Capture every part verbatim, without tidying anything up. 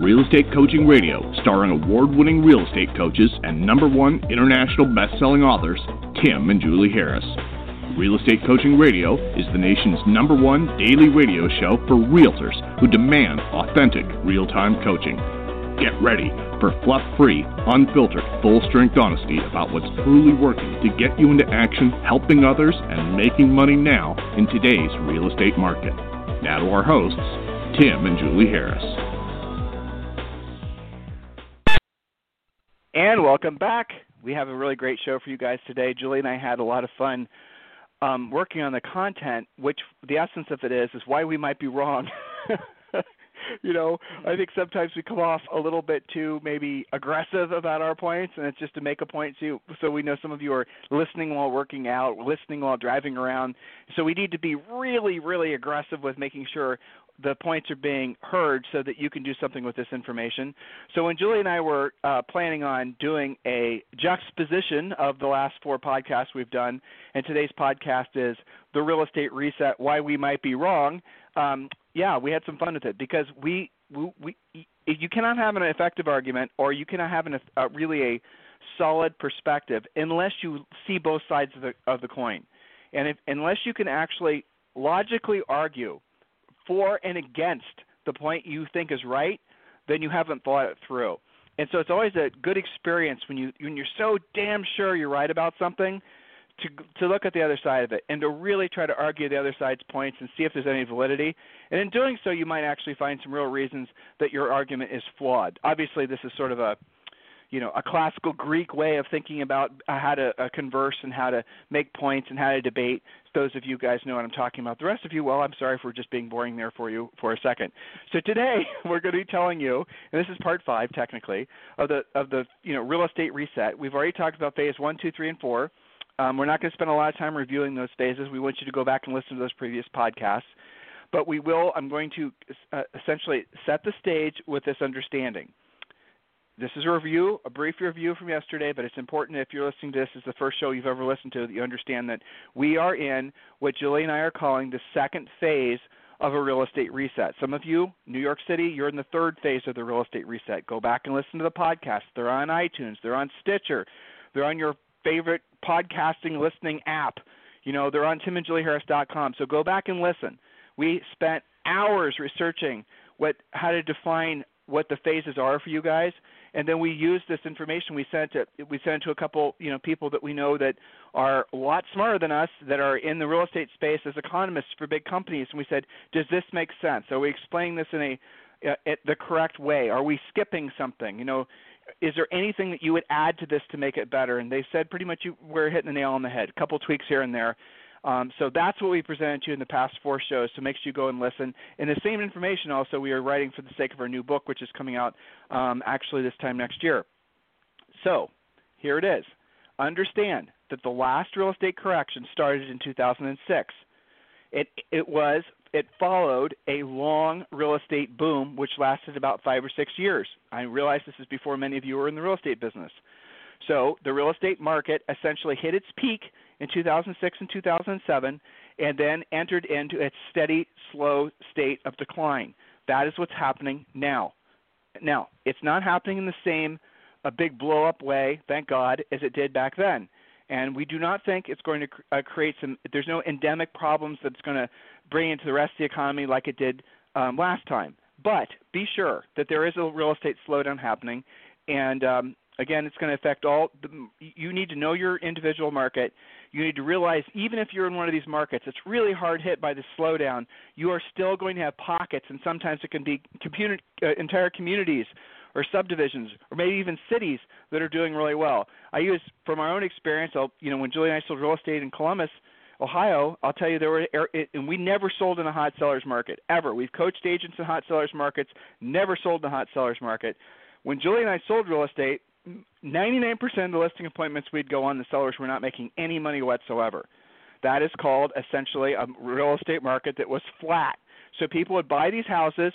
Real Estate Coaching Radio, starring award-winning real estate coaches and number one international best-selling authors, Tim and Julie Harris. Real Estate Coaching Radio is the nation's number one daily radio show for realtors who demand authentic, real-time coaching. Get ready for fluff-free, unfiltered, full-strength honesty about what's truly working to get you into action, helping others, and making money now in today's real estate market. Now to our hosts, Tim and Julie Harris. And welcome back. We have a really great show for you guys today. Julie and I had a lot of fun um, working on the content, which the essence of it is, is why we might be wrong. You know, I think sometimes we come off a little bit too maybe aggressive about our points, and it's just to make a point so, so we know some of you are listening while working out, listening while driving around. So we need to be really, really aggressive with making sure the points are being heard so that you can do something with this information. So when Julie and I were uh, planning on doing a juxtaposition of the last four podcasts we've done, and today's podcast is The Real Estate Reset, Why We Might Be Wrong, um, yeah, we had some fun with it because we, we, we you cannot have an effective argument or you cannot have an, a, really a solid perspective unless you see both sides of the, of the coin. And if, unless you can actually logically argue for and against the point you think is right, then you haven't thought it through. And so it's always a good experience when, you, when you're so damn sure you're right about something to to look at the other side of it and to really try to argue the other side's points and see if there's any validity. And in doing so, you might actually find some real reasons that your argument is flawed. Obviously, this is sort of a you know, a classical Greek way of thinking about how to uh, converse and how to make points and how to debate. Those of you guys know what I'm talking about. The rest of you, well, I'm sorry for just being boring there for you for a second. So today we're going to be telling you, and this is part five technically, of the of the you know real estate reset. We've already talked about phase one, two, three, and four. Um, we're not going to spend a lot of time reviewing those phases. We want you to go back and listen to those previous podcasts. But we will, I'm going to uh, essentially set the stage with this understanding. This is a review, a brief review from yesterday, but it's important if you're listening to this as the first show you've ever listened to that you understand that we are in what Julie and I are calling the second phase of a real estate reset. Some of you, New York City, you're in the third phase of the real estate reset. Go back and listen to the podcast. They're on iTunes. They're on Stitcher. They're on your favorite podcasting listening app. You know, they're on tim and julie harris dot com. So go back and listen. We spent hours researching what how to define what the phases are for you guys, and then we used this information. We sent it. We sent it to a couple, you know, people that we know that are a lot smarter than us, that are in the real estate space as economists for big companies. And we said, does this make sense? Are we explaining this in a uh, the correct way? Are we skipping something? You know, is there anything that you would add to this to make it better? And they said pretty much you, we're hitting the nail on the head. A couple tweaks here and there. Um, so that's what we presented to you in the past four shows, so make sure you go and listen. And the same information also we are writing for the sake of our new book, which is coming out um, actually this time next year. So here it is. Understand that the last real estate correction started in two thousand six. It, it was it followed a long real estate boom, which lasted about five or six years. I realize this is before many of you were in the real estate business. So the real estate market essentially hit its peak in two thousand six and two thousand seven, and then entered into its steady, slow state of decline. That is what's happening now. Now, it's not happening in the same a big blow-up way, thank God, as it did back then. And we do not think it's going to uh, create some – there's no endemic problems that it's going to bring into the rest of the economy like it did um, last time. But be sure that there is a real estate slowdown happening, and um, again, it's going to affect all the, you need to know your individual market. You need to realize even if you're in one of these markets, it's really hard hit by the slowdown. You are still going to have pockets, and sometimes it can be computer, uh, entire communities or subdivisions or maybe even cities that are doing really well. I use, from our own experience, I'll, you know, when Julie and I sold real estate in Columbus, Ohio, I'll tell you, there were, and we never sold in a hot sellers market, ever. We've coached agents in hot sellers markets, never sold in a hot sellers market. When Julie and I sold real estate, ninety-nine percent of the listing appointments we'd go on, the sellers were not making any money whatsoever. That is called essentially a real estate market that was flat. So people would buy these houses,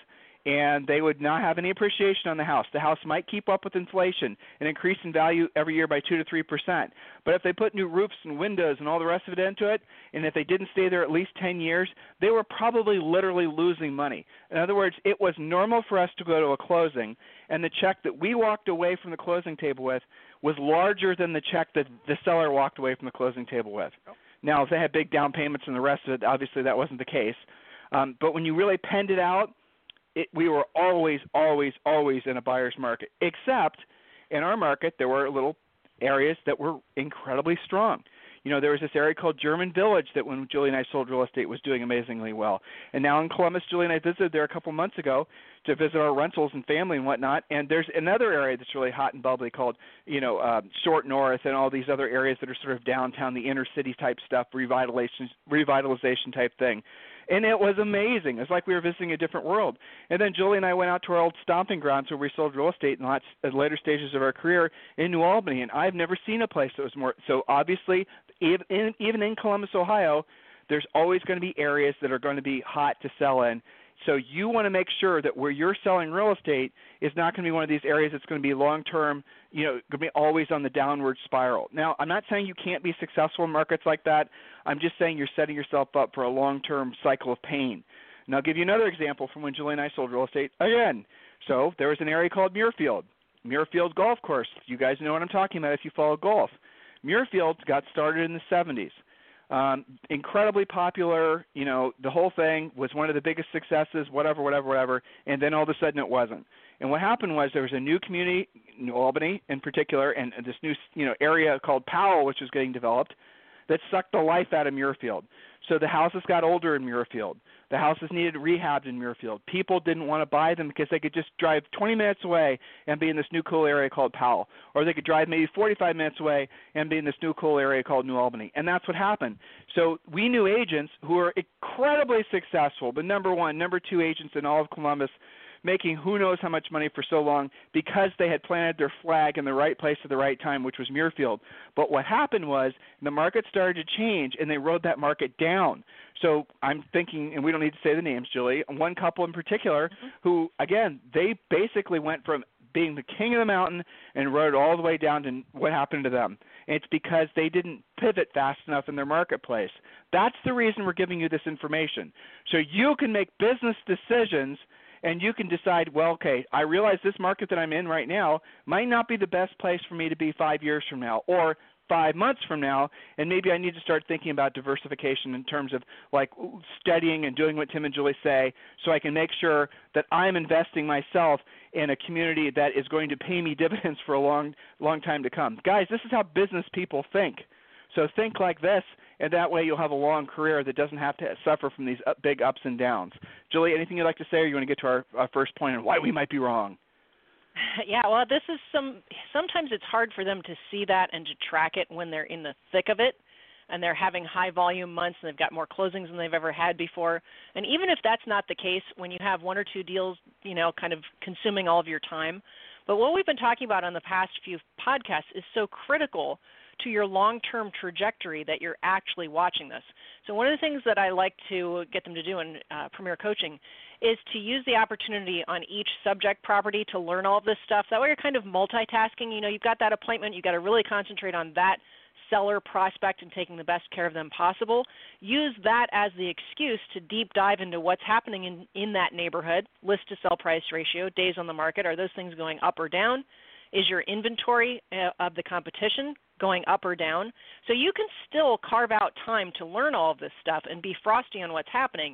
and they would not have any appreciation on the house. The house might keep up with inflation and increase in value every year by two to three percent. But if they put new roofs and windows and all the rest of it into it, and if they didn't stay there at least ten years, they were probably literally losing money. In other words, it was normal for us to go to a closing, and the check that we walked away from the closing table with was larger than the check that the seller walked away from the closing table with. Now, if they had big down payments and the rest of it, obviously that wasn't the case. Um, but when you really penned it out, It, we were always, always, always in a buyer's market, except in our market there were little areas that were incredibly strong. You know, there was this area called German Village that when Julie and I sold real estate was doing amazingly well. And now in Columbus, Julie and I visited there a couple months ago to visit our rentals and family and whatnot. And there's another area that's really hot and bubbly called, you know, uh, Short North and all these other areas that are sort of downtown, the inner city type stuff, revitalization, revitalization type thing. And it was amazing. It's like we were visiting a different world. And then Julie and I went out to our old stomping grounds where we sold real estate in lots, at later stages of our career in New Albany. And I've never seen a place that was more – so obviously, even in, even in Columbus, Ohio, there's always going to be areas that are going to be hot to sell in. So you want to make sure that where you're selling real estate is not going to be one of these areas that's going to be long-term, you know, going to be always on the downward spiral. Now, I'm not saying you can't be successful in markets like that. I'm just saying you're setting yourself up for a long-term cycle of pain. And I'll give you another example from when Julie and I sold real estate again. So there was an area called Muirfield, Muirfield Golf Course. You guys know what I'm talking about if you follow golf. Muirfield got started in the seventies. Um, incredibly popular, you know, the whole thing was one of the biggest successes, whatever, whatever, whatever, and then all of a sudden it wasn't. And what happened was there was a new community, New Albany in particular, and this new, you know, area called Powell, which was getting developed, that sucked the life out of Muirfield. So the houses got older in Muirfield. The houses needed rehabbed in Muirfield. People didn't want to buy them because they could just drive twenty minutes away and be in this new cool area called Powell. Or they could drive maybe forty-five minutes away and be in this new cool area called New Albany. And that's what happened. So we knew agents who were incredibly successful, the number one, number two agents in all of Columbus, making who knows how much money for so long because they had planted their flag in the right place at the right time, which was Muirfield. But what happened was the market started to change, and they rode that market down. So I'm thinking, and we don't need to say the names, Julie, one couple in particular mm-hmm. who, again, they basically went from being the king of the mountain and rode all the way down to what happened to them. And it's because they didn't pivot fast enough in their marketplace. That's the reason we're giving you this information. So you can make business decisions and you can decide, well, okay, I realize this market that I'm in right now might not be the best place for me to be five years from now or five months from now, and maybe I need to start thinking about diversification in terms of like studying and doing what Tim and Julie say so I can make sure that I'm investing myself in a community that is going to pay me dividends for a long, long time to come. Guys, this is how business people think. So think like this, and that way you'll have a long career that doesn't have to suffer from these up, big ups and downs. Julie, anything you'd like to say, or you want to get to our, our first point on why we might be wrong? Yeah, well, this is some – sometimes it's hard for them to see that and to track it when they're in the thick of it and they're having high-volume months and they've got more closings than they've ever had before. And even if that's not the case, when you have one or two deals, you know, kind of consuming all of your time. But what we've been talking about on the past few podcasts is so critical to your long-term trajectory that you're actually watching this. So one of the things that I like to get them to do in uh, Premier Coaching is to use the opportunity on each subject property to learn all of this stuff. That way you're kind of multitasking. You know, you've got that appointment. You've got to really concentrate on that seller prospect and taking the best care of them possible. Use that as the excuse to deep dive into what's happening in, in that neighborhood, list to sell price ratio, days on the market. Are those things going up or down? Is your inventory uh, of the competition going up or down? So you can still carve out time to learn all of this stuff and be frosty on what's happening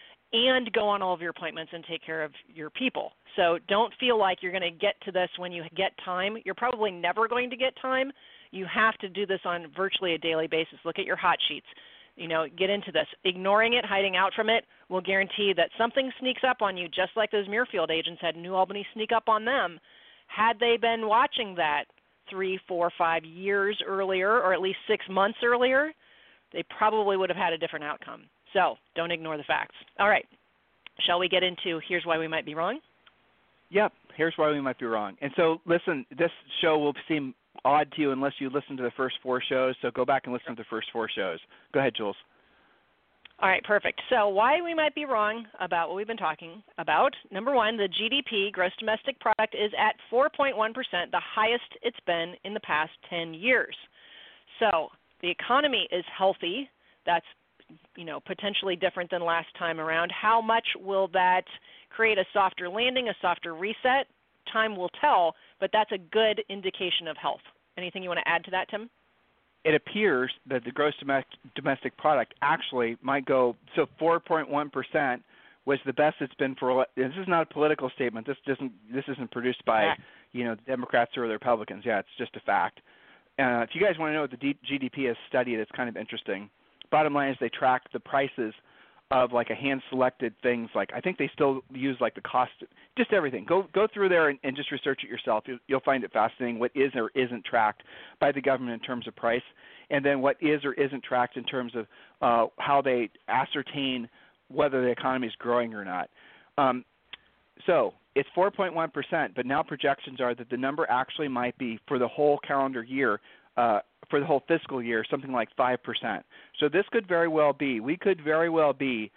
and go on all of your appointments and take care of your people. So don't feel like you're going to get to this when you get time. You're probably never going to get time. You have to do this on virtually a daily basis. Look at your hot sheets. You know, get into this. Ignoring it, hiding out from it will guarantee that something sneaks up on you, just like those Muirfield agents had New Albany sneak up on them. Had they been watching that three, four, five years earlier, or at least six months earlier, they probably would have had a different outcome. So don't ignore the facts. All right. Shall we get into here's why we might be wrong? Yep. Here's why we might be wrong. And so, listen, this show will seem odd to you unless you listen to the first four shows. So go back and listen to the first four shows. Go ahead, Jules. All right, perfect. So why we might be wrong about what we've been talking about. Number one, the G D P, gross domestic product, is at four point one percent, the highest it's been in the past ten years. So the economy is healthy. That's, you know, potentially different than last time around. How much will that create a softer landing, a softer reset? Time will tell, but that's a good indication of health. Anything you want to add to that, Tim? It appears that the gross domestic product actually might go, so four point one percent was the best it's been for, this is not a political statement. This doesn't, this isn't produced by, you know, the Democrats or the Republicans. Yeah, it's just a fact. Uh, if you guys want to know what the D- G D P has studied, it's kind of interesting. Bottom line is they track the prices of like a hand-selected things. Like I think they still use like the cost, just everything. Go go through there and, and just research it yourself. You'll, you'll find it fascinating what is or isn't tracked by the government in terms of price, and then what is or isn't tracked in terms of uh, how they ascertain whether the economy is growing or not. Um, so it's four point one percent, but now projections are that the number actually might be for the whole calendar year, uh, for the whole fiscal year, something like five percent. So this could very well be, we could very well be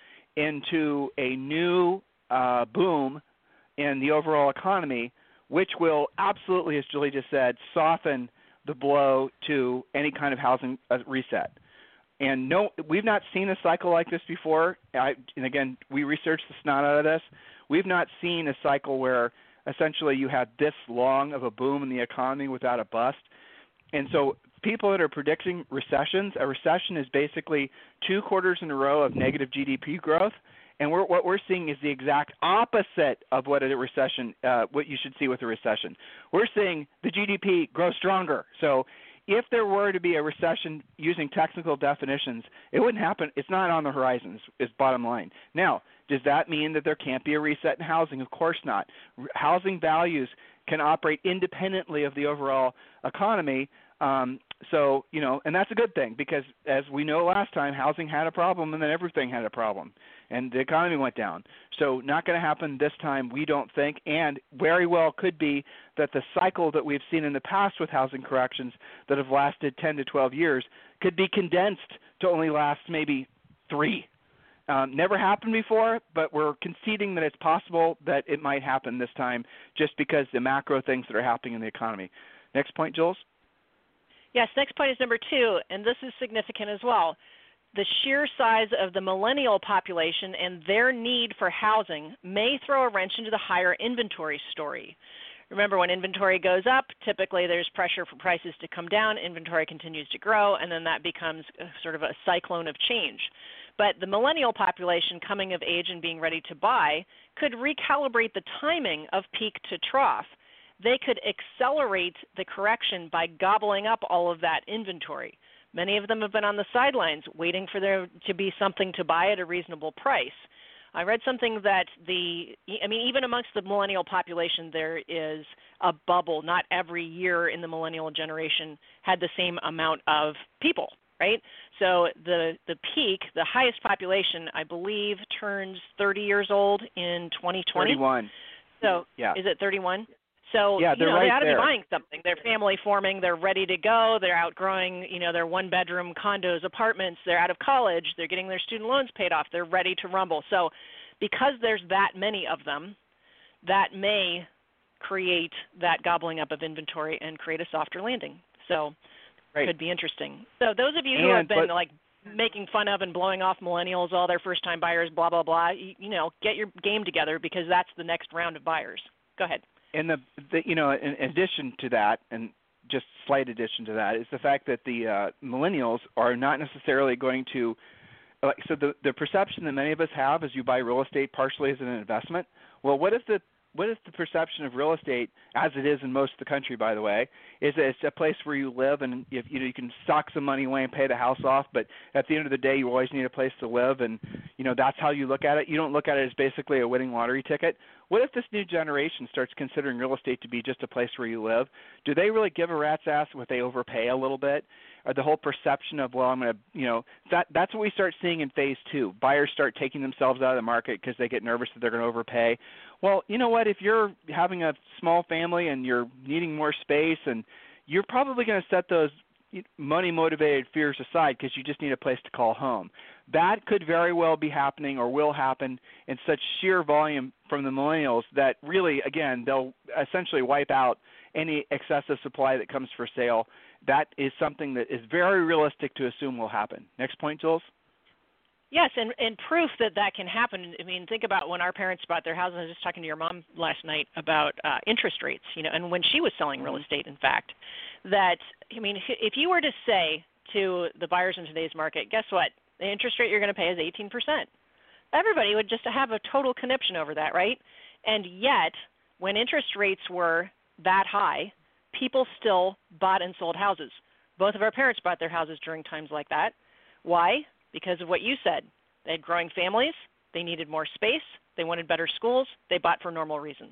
into a new uh, boom in the overall economy, which will absolutely, as Julie just said, soften the blow to any kind of housing uh, reset. And no, we've not seen a cycle like this before. I, and again, we researched the snot out of this. We've not seen a cycle where essentially you have this long of a boom in the economy without a bust. And so people that are predicting recessions, a recession is basically two quarters in a row of negative G D P growth. And we're, what we're seeing is the exact opposite of what a recession, uh, what you should see with a recession. We're seeing the G D P grow stronger. So if there were to be a recession using technical definitions, it wouldn't happen. It's not on the horizon is, is bottom line. Now, does that mean that there can't be a reset in housing? Of course not. Housing values can operate independently of the overall economy. Um, so, you know, and that's a good thing because as we know last time, housing had a problem and then everything had a problem and the economy went down. So not going to happen this time, we don't think, and very well could be that the cycle that we've seen in the past with housing corrections that have lasted ten to twelve years could be condensed to only last maybe three. Um, never happened before, but we're conceding that it's possible that it might happen this time just because the macro things that are happening in the economy. Next point, Jules? Yes, next point is number two, and this is significant as well. The sheer size of the millennial population and their need for housing may throw a wrench into the higher inventory story. Remember, when inventory goes up, typically there's pressure for prices to come down, inventory continues to grow, and then that becomes a, sort of a cyclone of change. But the millennial population coming of age and being ready to buy could recalibrate the timing of peak to trough. They could accelerate the correction by gobbling up all of that inventory. Many of them have been on the sidelines waiting for there to be something to buy at a reasonable price. I read something that the, I mean, even amongst the millennial population, there is a bubble. Not every year in the millennial generation had the same amount of people, right? So the, the peak, the highest population, I believe, turns thirty years old in twenty twenty. thirty-one. So yeah. Is it thirty-one? So yeah, you know, right they ought to there. be buying something. They're family forming. They're ready to go. They're outgrowing, you know, their one-bedroom condos, apartments. They're out of college. They're getting their student loans paid off. They're ready to rumble. So because there's that many of them, that may create that gobbling up of inventory and create a softer landing. So right. It could be interesting. So those of you who and, have been but, like making fun of and blowing off millennials, all their first-time buyers, blah, blah, blah, you, you know, get your game together because that's the next round of buyers. Go ahead. And the, the you know, in addition to that, and just slight addition to that, is the fact that the uh, millennials are not necessarily going to. Like, so the the perception that many of us have is you buy real estate partially as an investment. Well, what if the what if the perception of real estate, as it is in most of the country, by the way, is that it's a place where you live and if you know you can sock some money away and pay the house off, but at the end of the day, you always need a place to live, and you know that's how you look at it. You don't look at it as basically a winning lottery ticket. What if this new generation starts considering real estate to be just a place where you live? Do they really give a rat's ass if they overpay a little bit? Or the whole perception of, well, I'm going to, you know, that that's what we start seeing in phase two. Buyers start taking themselves out of the market because they get nervous that they're going to overpay. Well, you know what? If you're having a small family and you're needing more space, and you're probably going to set those money-motivated fears aside, because you just need a place to call home. That could very well be happening or will happen in such sheer volume from the millennials that really, again, they'll essentially wipe out any excessive supply that comes for sale. That is something that is very realistic to assume will happen. Next point, Jules? Yes, and, and proof that that can happen. I mean, think about when our parents bought their houses. I was just talking to your mom last night about uh, interest rates, you know, and when she was selling real estate, in fact, that, I mean, if you were to say to the buyers in today's market, guess what, the interest rate you're going to pay is eighteen percent. Everybody would just have a total conniption over that, right? And yet, when interest rates were that high, people still bought and sold houses. Both of our parents bought their houses during times like that. Why? Because of what you said. They had growing families. They needed more space. They wanted better schools. They bought for normal reasons.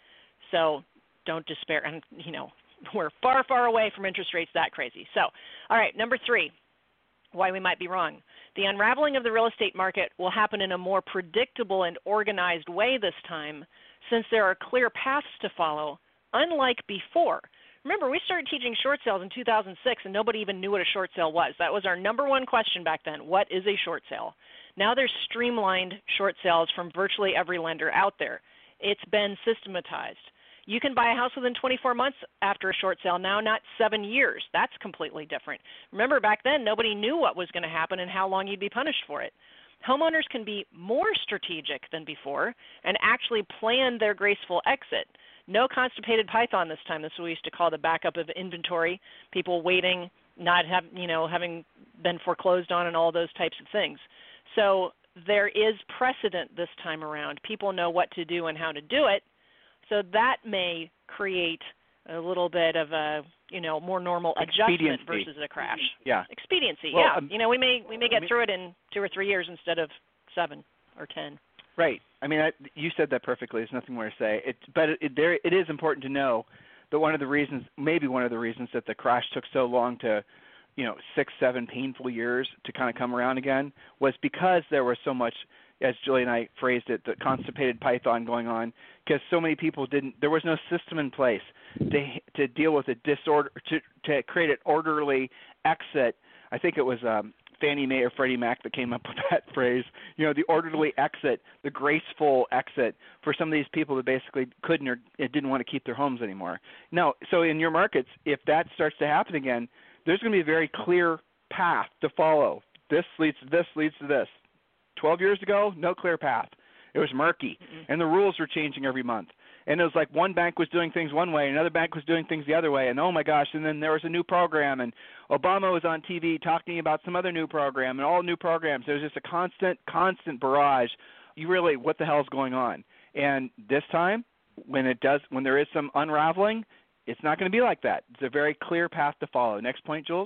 So don't despair. And, you know, we're far, far away from interest rates that crazy. So, all right, number three, why we might be wrong. The unraveling of the real estate market will happen in a more predictable and organized way this time, since there are clear paths to follow, unlike before. Remember, we started teaching short sales in two thousand six, and nobody even knew what a short sale was. That was our number one question back then. What is a short sale? Now there's streamlined short sales from virtually every lender out there. It's been systematized. You can buy a house within twenty-four months after a short sale now, not seven years. That's completely different. Remember, back then, nobody knew what was going to happen and how long you'd be punished for it. Homeowners can be more strategic than before and actually plan their graceful exit. No constipated python this time. This is what we used to call the backup of inventory, people waiting, not have, you know, having been foreclosed on and all those types of things. So there is precedent this time around. People know what to do and how to do it. So that may create a little bit of a, you know, more normal adjustment versus a crash. Yeah. Expediency, well, yeah. Um, you know, we may we may get I mean, through it in two or three years instead of seven or ten. Right. I mean, I, you said that perfectly. There's nothing more to say. It, but it, it, there, it is important to know that one of the reasons, maybe one of the reasons that the crash took so long to, you know, six, seven painful years to kind of come around again was because there was so much, as Julie and I phrased it, the constipated python going on, because so many people didn't, there was no system in place to to deal with a disorder, to, to create an orderly exit. I think it was um, Fannie Mae or Freddie Mac that came up with that phrase, you know, the orderly exit, the graceful exit for some of these people that basically couldn't or didn't want to keep their homes anymore. Now, so in your markets, if that starts to happen again, there's going to be a very clear path to follow. This leads to this, leads to this. Twelve years ago, no clear path. It was murky, mm-hmm. and the rules were changing every month. And it was like one bank was doing things one way, another bank was doing things the other way, and oh my gosh, and then there was a new program, and Obama was on T V talking about some other new program, and all new programs. There was just a constant, constant barrage. You really, what the hell is going on? And this time, when it does, when there is some unraveling, it's not going to be like that. It's a very clear path to follow. Next point, Jules?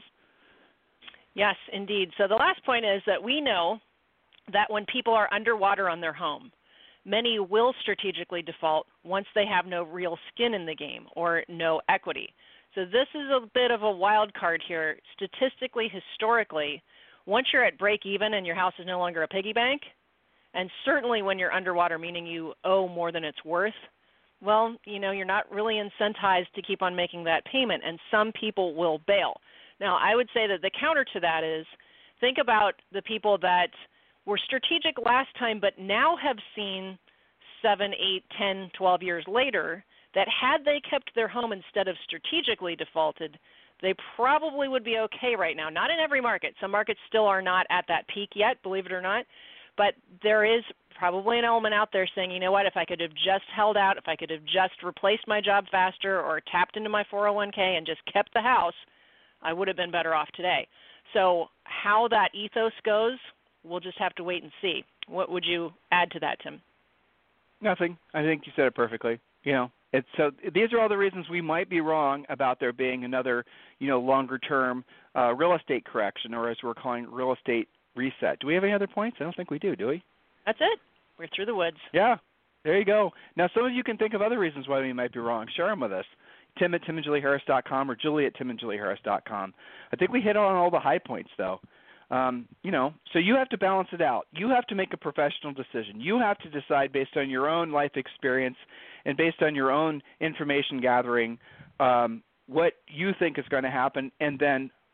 Yes, indeed. So the last point is that we know that when people are underwater on their home, many will strategically default once they have no real skin in the game or no equity. So this is a bit of a wild card here. Statistically, historically, once you're at break even and your house is no longer a piggy bank, and certainly when you're underwater, meaning you owe more than it's worth, well, you know, you're not really incentivized to keep on making that payment, and some people will bail. Now, I would say that the counter to that is think about the people that were strategic last time but now have seen seven, eight, ten, twelve years later that had they kept their home instead of strategically defaulted, they probably would be okay right now. Not in every market. Some markets still are not at that peak yet, believe it or not. But there is probably an element out there saying, you know what, if I could have just held out, if I could have just replaced my job faster or tapped into my four oh one k and just kept the house, I would have been better off today. So how that ethos goes, we'll just have to wait and see. What would you add to that, Tim? Nothing. I think you said it perfectly. You know, it's so these are all the reasons we might be wrong about there being another, you know, longer-term uh, real estate correction, or as we're calling real estate reset. Do we have any other points? I don't think we do, do we? That's it. We're through the woods. Yeah. There you go. Now, some of you can think of other reasons why we might be wrong. Share them with us. Tim at tim and julie harris dot com or Julie at tim and julie harris dot com. I think we hit on all the high points, though. Um, you know, so you have to balance it out. You have to make a professional decision. You have to decide based on your own life experience and based on your own information gathering um, what you think is going to happen, and then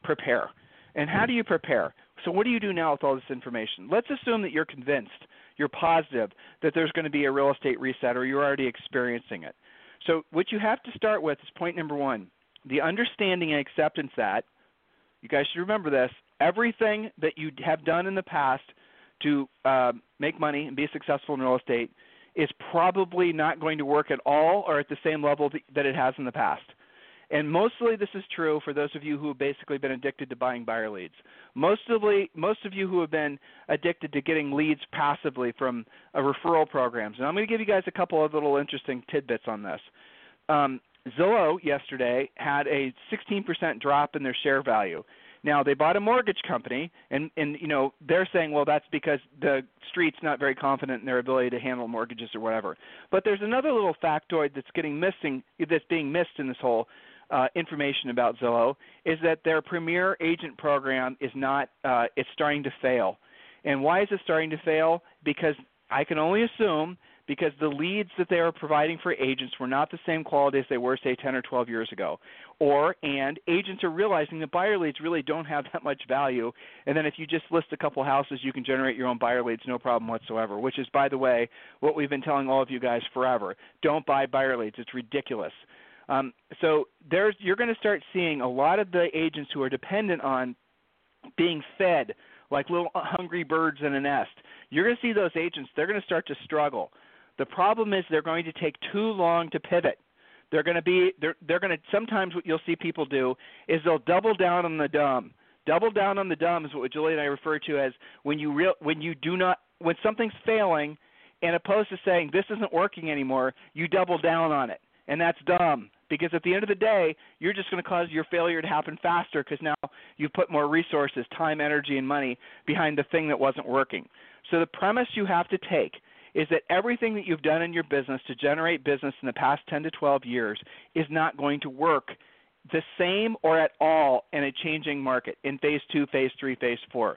prepare. And how do you prepare? So what do you do now with all this information? Let's assume that you're convinced, you're positive that there's going to be a real estate reset, or you're already experiencing it. So what you have to start with is point number one, the understanding and acceptance that, you guys should remember this, everything that you have done in the past to uh, make money and be successful in real estate is probably not going to work at all or at the same level that it has in the past. And mostly this is true for those of you who have basically been addicted to buying buyer leads. Mostly, most of you who have been addicted to getting leads passively from uh, referral programs. And I'm going to give you guys a couple of little interesting tidbits on this. Um, Zillow yesterday had a sixteen percent drop in their share value. Now, they bought a mortgage company, and, and you know they're saying, well, that's because the street's not very confident in their ability to handle mortgages or whatever. But there's another little factoid that's getting missing, that's being missed in this whole uh, information about Zillow, is that their premier agent program is not, uh, it's starting to fail. And why is it starting to fail? Because I can only assume because the leads that they are providing for agents were not the same quality as they were, say, ten or twelve years ago. Or, and agents are realizing that buyer leads really don't have that much value, and then if you just list a couple houses, you can generate your own buyer leads, no problem whatsoever, which is, by the way, what we've been telling all of you guys forever. Don't buy buyer leads. It's ridiculous. Um, so there's, you're going to start seeing a lot of the agents who are dependent on being fed like little hungry birds in a nest. You're going to see those agents, they're going to start to struggle. The problem is they're going to take too long to pivot. They're going to be they're they're going to sometimes what you'll see people do is they'll double down on the dumb. Double down on the dumb is what Julie and I refer to as when you real when you do not when something's failing, and opposed to saying this isn't working anymore, you double down on it, and that's dumb. Because at the end of the day, you're just going to cause your failure to happen faster because now you've put more resources, time, energy, and money behind the thing that wasn't working. So the premise you have to take is that everything that you've done in your business to generate business in the past ten to twelve years is not going to work the same or at all in a changing market in phase two, phase three, phase four.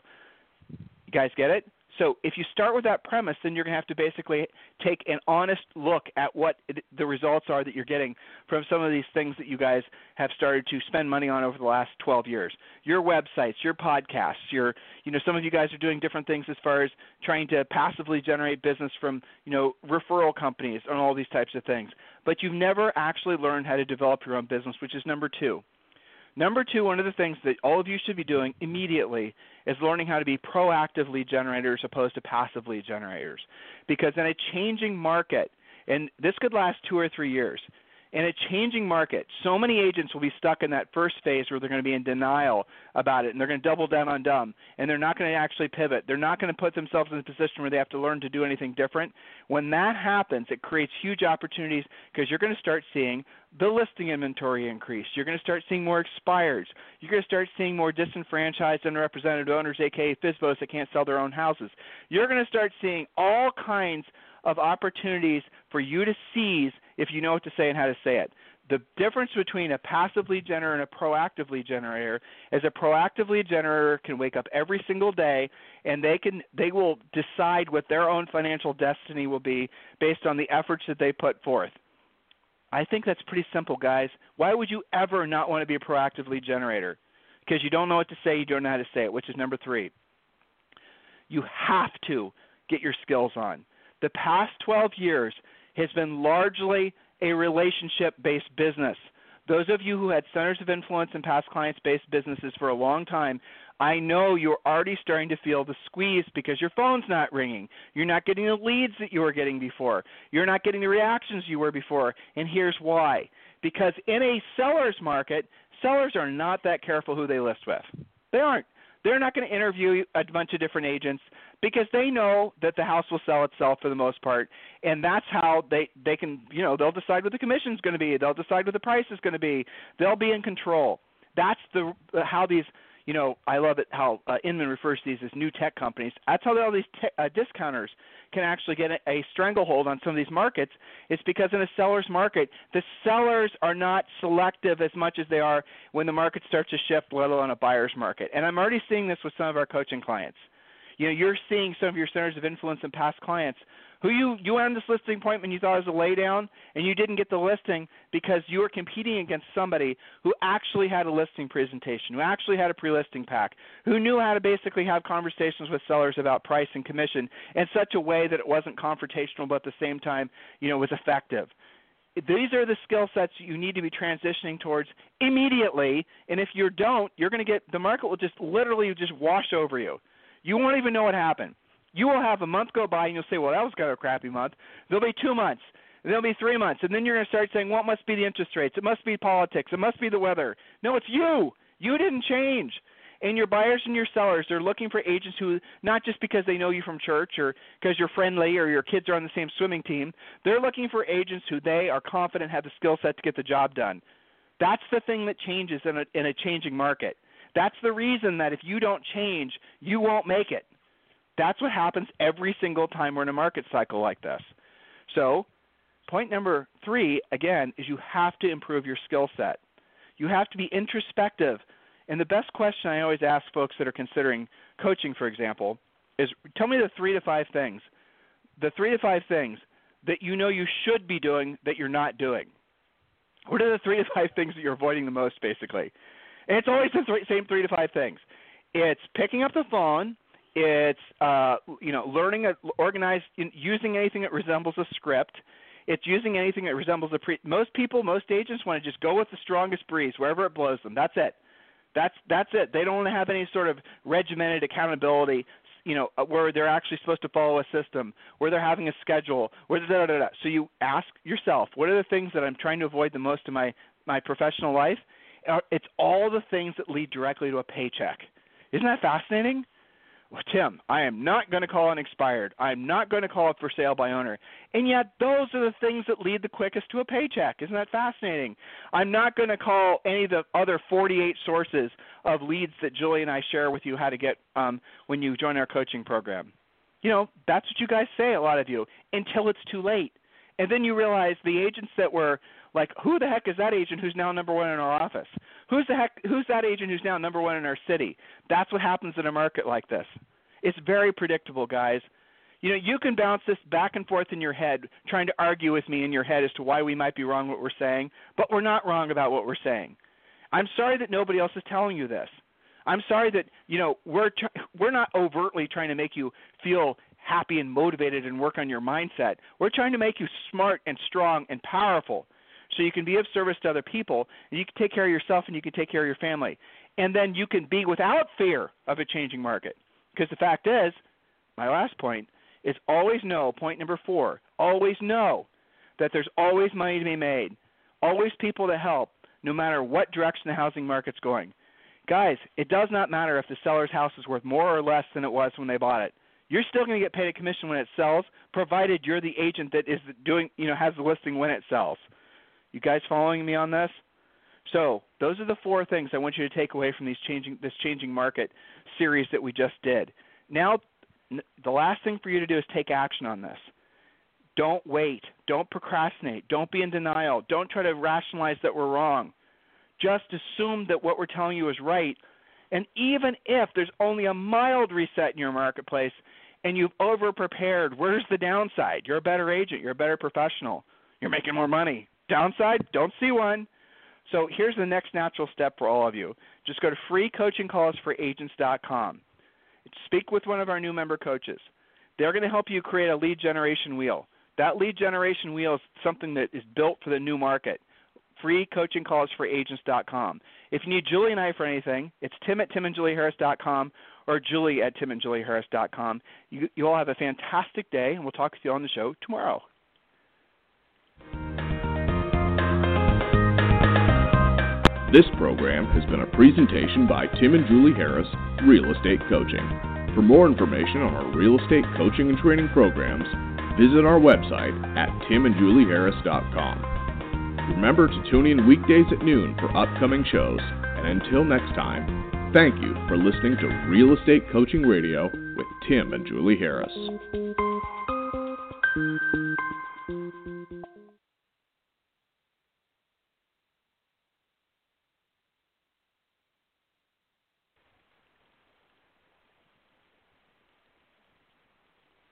You guys get it? So if you start with that premise, then you're going to have to basically take an honest look at what it, the results are that you're getting from some of these things that you guys have started to spend money on over the last twelve years. Your websites, your podcasts, your, you know, some of you guys are doing different things as far as trying to passively generate business from, you know, referral companies and all these types of things. But you've never actually learned how to develop your own business, which is number two. Number two, one of the things that all of you should be doing immediately is learning how to be proactive lead generators opposed to passive lead generators. Because in a changing market, and this could last two or three years, in a changing market, so many agents will be stuck in that first phase where they're going to be in denial about it, and they're going to double down on dumb, and they're not going to actually pivot. They're not going to put themselves in a position where they have to learn to do anything different. When that happens, it creates huge opportunities because you're going to start seeing the listing inventory increase. You're going to start seeing more expireds. You're going to start seeing more disenfranchised, underrepresented owners, a k a. F S B Os that can't sell their own houses. You're going to start seeing all kinds of opportunities for you to seize if you know what to say and how to say it. The difference between a passive lead generator and a proactive lead generator is a proactive lead generator can wake up every single day and they can they will decide what their own financial destiny will be based on the efforts that they put forth. I think that's pretty simple, guys. Why would you ever not want to be a proactive lead generator? Because you don't know what to say, you don't know how to say it, which is number three. You have to get your skills on. The past twelve years has been largely a relationship-based business. Those of you who had centers of influence and past clients-based businesses for a long time, I know you're already starting to feel the squeeze because your phone's not ringing. You're not getting the leads that you were getting before. You're not getting the reactions you were before, and here's why. Because in a seller's market, sellers are not that careful who they list with. They aren't. They're not going to interview a bunch of different agents because they know that the house will sell itself for the most part, and that's how they, they can, you know, they'll decide what the commission is going to be. They'll decide what the price is going to be. They'll be in control. That's the how these, you know, I love it how uh, Inman refers to these as new tech companies. That's how all these te- uh, discounters can actually get a, a stranglehold on some of these markets. It's because in a seller's market, the sellers are not selective as much as they are when the market starts to shift, let alone a buyer's market. And I'm already seeing this with some of our coaching clients. You know, you're seeing some of your centers of influence and past clients who you, you went on this listing appointment, you thought it was a laydown, and you didn't get the listing because you were competing against somebody who actually had a listing presentation, who actually had a pre-listing pack, who knew how to basically have conversations with sellers about price and commission in such a way that it wasn't confrontational, but at the same time, you know, was effective. These are the skill sets you need to be transitioning towards immediately, and if you don't, you're going to get, the market will just literally just wash over you. You won't even know what happened. You will have a month go by, and you'll say, well, that was kind of a crappy month. There'll be two months. There'll be three months. And then you're going to start saying, well, it must be the interest rates. It must be politics. It must be the weather. No, it's you. You didn't change. And your buyers and your sellers, they're looking for agents who, not just because they know you from church or because you're friendly or your kids are on the same swimming team, they're looking for agents who they are confident have the skill set to get the job done. That's the thing that changes in a, in a changing market. That's the reason that if you don't change, you won't make it. That's what happens every single time we're in a market cycle like this. So point number three, again, is you have to improve your skill set. You have to be introspective. And the best question I always ask folks that are considering coaching, for example, is tell me the three to five things, the three to five things that you know you should be doing that you're not doing. What are the three to five things that you're avoiding the most, basically? And it's always the th- same three to five things. It's picking up the phone. It's uh, you know, learning a organized, using anything that resembles a script. It's using anything that resembles a pre. Most people, most agents want to just go with the strongest breeze wherever it blows them. That's it. That's that's it. They don't have any sort of regimented accountability, you know, where they're actually supposed to follow a system, where they're having a schedule, where da, da, da, da. So you ask yourself, what are the things that I'm trying to avoid the most in my my professional life? It's all the things that lead directly to a paycheck. Isn't that fascinating? Well, Tim, I am not going to call it expired. I'm not going to call it for sale by owner. And yet those are the things that lead the quickest to a paycheck. Isn't that fascinating? I'm not going to call any of the other forty-eight sources of leads that Julie and I share with you how to get um, when you join our coaching program. You know, that's what you guys say, a lot of you, until it's too late. And then you realize the agents that were like, who the heck is that agent who's now number one in our office? Who's the heck? Who's that agent who's now number one in our city? That's what happens in a market like this. It's very predictable, guys. You know, you can bounce this back and forth in your head, trying to argue with me in your head as to why we might be wrong what we're saying, but we're not wrong about what we're saying. I'm sorry that nobody else is telling you this. I'm sorry that, you know, we're tr- we're not overtly trying to make you feel happy and motivated and work on your mindset. We're trying to make you smart and strong and powerful so you can be of service to other people, and you can take care of yourself and you can take care of your family. And then you can be without fear of a changing market. Because the fact is, my last point, is always know, point number four, always know that there's always money to be made, always people to help, no matter what direction the housing market's going. Guys, it does not matter if the seller's house is worth more or less than it was when they bought it. You're still going to get paid a commission when it sells, provided you're the agent that is doing, you know, has the listing when it sells. You guys following me on this? So those are the four things I want you to take away from these changing, this changing market series that we just did. Now, the last thing for you to do is take action on this. Don't wait. Don't procrastinate. Don't be in denial. Don't try to rationalize that we're wrong. Just assume that what we're telling you is right. And even if there's only a mild reset in your marketplace and you've over-prepared, where's the downside? You're a better agent. You're a better professional. You're making more money. Downside? Don't see one. So here's the next natural step for all of you. Just go to free coaching calls for agents dot com. Speak with one of our new member coaches. They're going to help you create a lead generation wheel. That lead generation wheel is something that is built for the new market. free coaching calls for agents dot com. If you need Julie and I for anything, it's Tim at Tim and Julie Harris dot com or Julie at Tim and Julie Harris dot com. You, you all have a fantastic day, and we'll talk with you on the show tomorrow. This program has been a presentation by Tim and Julie Harris, Real Estate Coaching. For more information on our real estate coaching and training programs, visit our website at Tim and Julie Harris dot com. Remember to tune in weekdays at noon for upcoming shows, and until next time, thank you for listening to Real Estate Coaching Radio with Tim and Julie Harris.